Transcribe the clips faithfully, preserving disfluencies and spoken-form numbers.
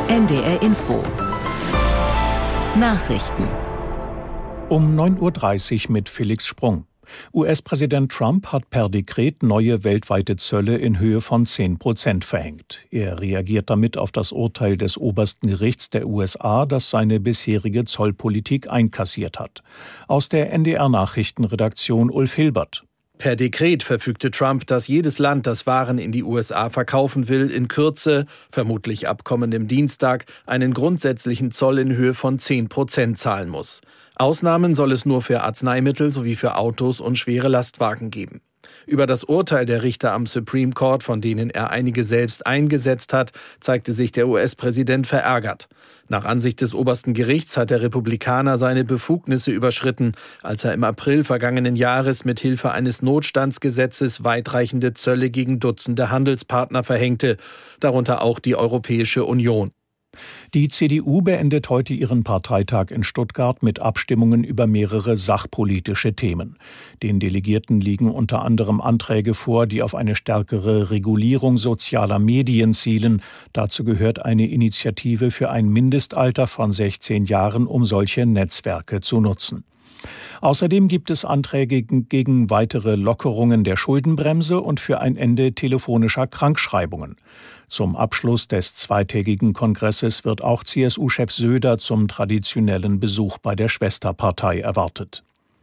N D R Info. Nachrichten. Um neun Uhr dreißig mit Felix Sprung. U S-Präsident Trump hat per Dekret neue weltweite Zölle in Höhe von zehn Prozent verhängt. Er reagiert damit auf das Urteil des obersten Gerichts der U S A, das seine bisherige Zollpolitik einkassiert hat. Aus der N D R-Nachrichtenredaktion Ulf Hilbert. Per Dekret verfügte Trump, dass jedes Land, das Waren in die U S A verkaufen will, in Kürze, vermutlich ab kommendem Dienstag, einen grundsätzlichen Zoll in Höhe von zehn Prozent zahlen muss. Ausnahmen soll es nur für Arzneimittel sowie für Autos und schwere Lastwagen geben. Über das Urteil der Richter am Supreme Court, von denen er einige selbst eingesetzt hat, zeigte sich der U S-Präsident verärgert. Nach Ansicht des obersten Gerichts hat der Republikaner seine Befugnisse überschritten, als er im April vergangenen Jahres mit Hilfe eines Notstandsgesetzes weitreichende Zölle gegen Dutzende Handelspartner verhängte, darunter auch die Europäische Union. Die C D U beendet heute ihren Parteitag in Stuttgart mit Abstimmungen über mehrere sachpolitische Themen. Den Delegierten liegen unter anderem Anträge vor, die auf eine stärkere Regulierung sozialer Medien zielen. Dazu gehört eine Initiative für ein Mindestalter von sechzehn Jahren, um solche Netzwerke zu nutzen. Außerdem gibt es Anträge gegen weitere Lockerungen der Schuldenbremse und für ein Ende telefonischer Krankschreibungen. Zum Abschluss des zweitägigen Kongresses wird auch C S U-Chef Söder zum traditionellen Besuch bei der Schwesterpartei erwartet.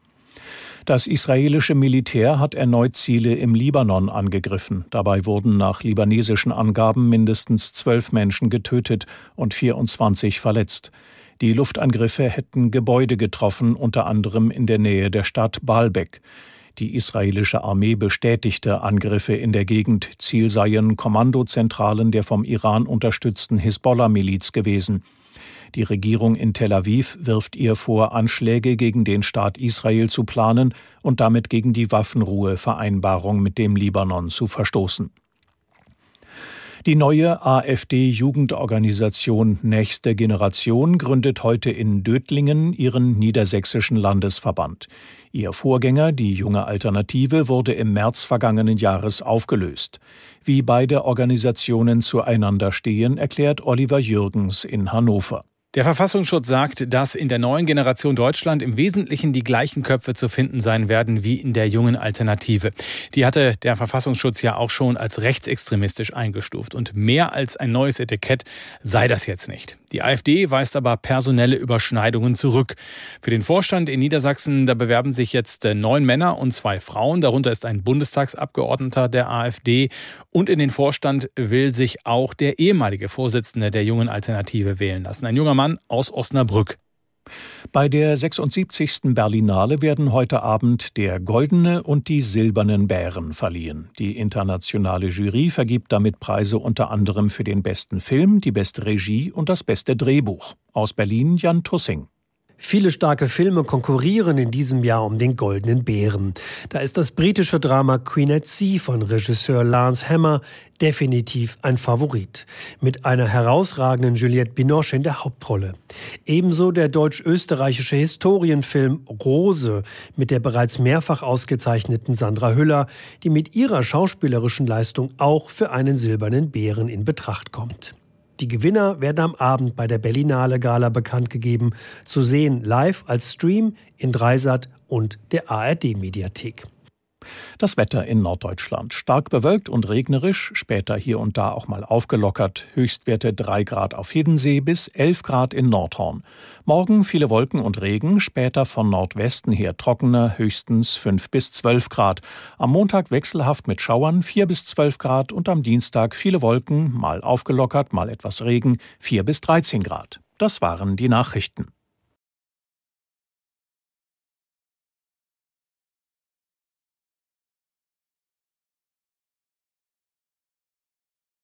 Das israelische Militär hat erneut Ziele im Libanon angegriffen. Dabei wurden nach libanesischen Angaben mindestens zwölf Menschen getötet und vierundzwanzig verletzt. Die Luftangriffe hätten Gebäude getroffen, unter anderem in der Nähe der Stadt Baalbek. Die israelische Armee bestätigte Angriffe in der Gegend. Ziel seien Kommandozentralen der vom Iran unterstützten Hisbollah-Miliz gewesen. Die Regierung in Tel Aviv wirft ihr vor, Anschläge gegen den Staat Israel zu planen und damit gegen die Waffenruhevereinbarung mit dem Libanon zu verstoßen. Die neue AfD-Jugendorganisation Nächste Generation gründet heute in Dötlingen ihren niedersächsischen Landesverband. Ihr Vorgänger, die Junge Alternative, wurde im März vergangenen Jahres aufgelöst. Wie beide Organisationen zueinander stehen, erklärt Oliver Jürgens in Hannover. Der Verfassungsschutz sagt, dass in der neuen Generation Deutschland im Wesentlichen die gleichen Köpfe zu finden sein werden wie in der Jungen Alternative. Die hatte der Verfassungsschutz ja auch schon als rechtsextremistisch eingestuft. Und mehr als ein neues Etikett sei das jetzt nicht. Die AfD weist aber personelle Überschneidungen zurück. Für den Vorstand in Niedersachsen, da bewerben sich jetzt neun Männer und zwei Frauen. Darunter ist ein Bundestagsabgeordneter der AfD. Und in den Vorstand will sich auch der ehemalige Vorsitzende der Jungen Alternative wählen lassen. Ein junger Mann aus Osnabrück. Bei der sechsundsiebzigsten Berlinale werden heute Abend der Goldene und die Silbernen Bären verliehen. Die internationale Jury vergibt damit Preise unter anderem für den besten Film, die beste Regie und das beste Drehbuch. Aus Berlin Jan Tussing. Viele starke Filme konkurrieren in diesem Jahr um den Goldenen Bären. Da ist das britische Drama Queen at Sea von Regisseur Lance Hammer definitiv ein Favorit. Mit einer herausragenden Juliette Binoche in der Hauptrolle. Ebenso der deutsch-österreichische Historienfilm Rose mit der bereits mehrfach ausgezeichneten Sandra Hüller, die mit ihrer schauspielerischen Leistung auch für einen Silbernen Bären in Betracht kommt. Die Gewinner werden am Abend bei der Berlinale Gala bekannt gegeben, zu sehen live als Stream in Dreisat und der A R D-Mediathek. Das Wetter in Norddeutschland. Stark bewölkt und regnerisch, später hier und da auch mal aufgelockert. Höchstwerte drei Grad auf Hiddensee bis elf Grad in Nordhorn. Morgen viele Wolken und Regen, später von Nordwesten her trockener, höchstens fünf bis zwölf Grad. Am Montag wechselhaft mit Schauern, vier bis zwölf Grad und am Dienstag viele Wolken, mal aufgelockert, mal etwas Regen, vier bis dreizehn Grad. Das waren die Nachrichten.